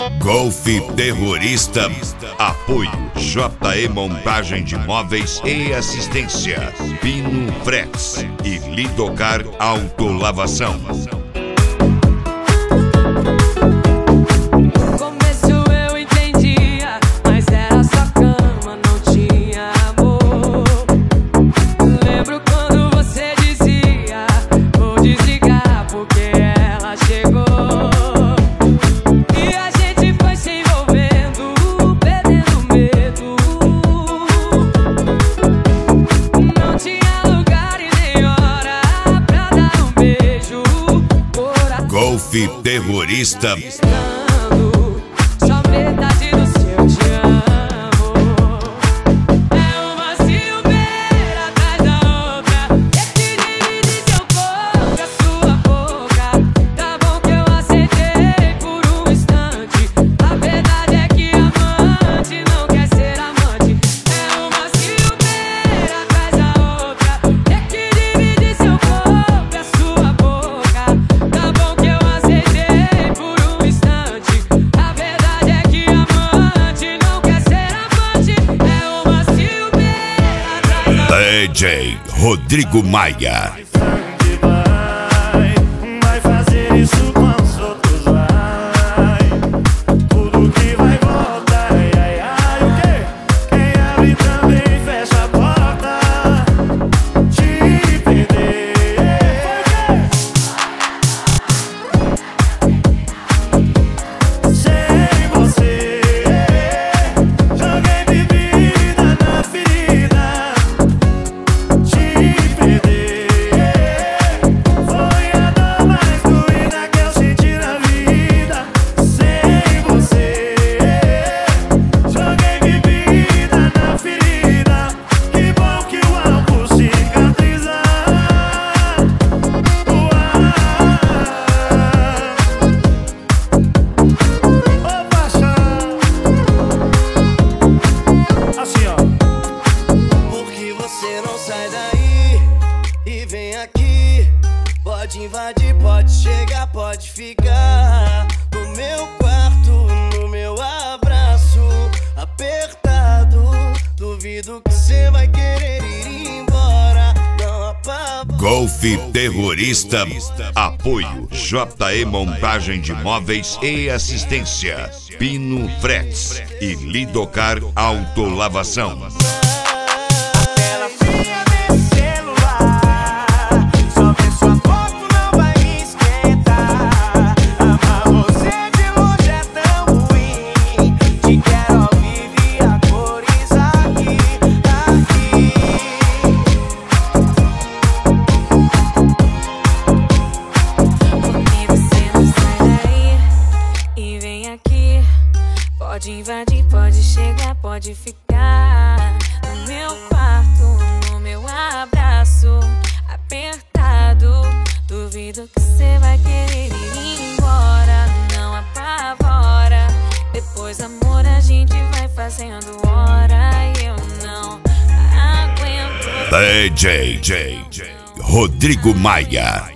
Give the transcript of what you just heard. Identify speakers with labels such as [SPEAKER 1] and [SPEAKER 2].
[SPEAKER 1] Golf Terrorista. Apoio JE Montagem de Móveis e Assistência, Pino Fretes e Lidocar Autolavação. Golf Terrorista.
[SPEAKER 2] Só metade do seu te amo. É uma ciumeira atrás da outra, que divide seu corpo, a sua boca. Tá bom que eu aceitei por um instante. A verdade é que amante não quer ser amante. É uma ciumeira atrás da outra, que divide seu corpo, a sua boca. Tá bom que eu aceitei por um instante. A verdade é que amante não quer ser amante. É uma ciumeira atrás da outra.
[SPEAKER 1] DJ Rodrigo Maia.
[SPEAKER 3] Vai fazer isso com os outros, vai. Tudo que vai voltar, ai, ai, o quê? Quem abre também fecha a porta. Te perder, sem você, joguei bebida na ferida. Te perder foi a dor mais doída que eu senti na vida. Sem você, joguei bebida na ferida. Que bom que o álcool cicatriza. Ô paixão, assim ó.
[SPEAKER 4] Por que você não sai daí e vem aqui? Pode invadir, pode chegar, pode ficar no meu quarto, no meu abraço apertado. Duvido que você vai querer ir embora. Não apavora.
[SPEAKER 1] Golf Terrorista. Apoio JE Montagem de Móveis e Assistência, Pino Fretes e Lidocar Autolavação.
[SPEAKER 3] Tela fria desse celular, só ver sua foto não vai me esquentar. Amar você de longe é tão ruim. Te quero ao vivo e a cores aqui, aqui.
[SPEAKER 2] Porque você não sai daí e vem aqui? Pode invadir, pode chegar, pode ficar no meu quarto, no meu abraço apertado. Duvido que você vai querer ir embora. Não apavora. Depois, amor, a gente vai fazendo hora e eu não aguento.
[SPEAKER 1] DJ Rodrigo Maia.